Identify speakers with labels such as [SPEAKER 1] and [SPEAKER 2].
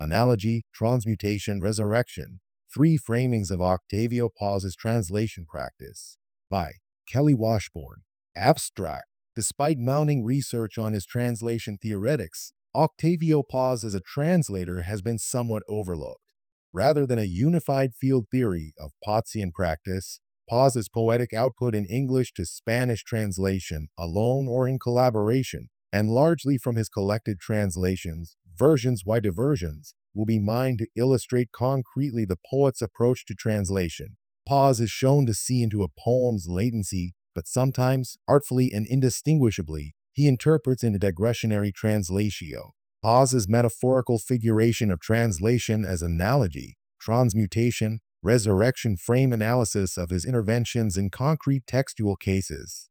[SPEAKER 1] Analogy, Transmutation, Resurrection. Three Framings of Octavio Paz's Translation Practice by Kelly Washburn. Abstract. Despite mounting research on his translation theoretics, Octavio Paz as a translator has been somewhat overlooked. Rather than a unified field theory of Pazzian practice, Paz's poetic output in English to Spanish translation, alone or in collaboration, and largely from his collected translations, versions by diversions, will be mined to illustrate concretely the poet's approach to translation. Paz is shown to see into a poem's latency, but sometimes, artfully and indistinguishably, he interprets in a digressionary translatio. Paz's metaphorical figuration of translation as analogy, transmutation, resurrection frame analysis of his interventions in concrete textual cases.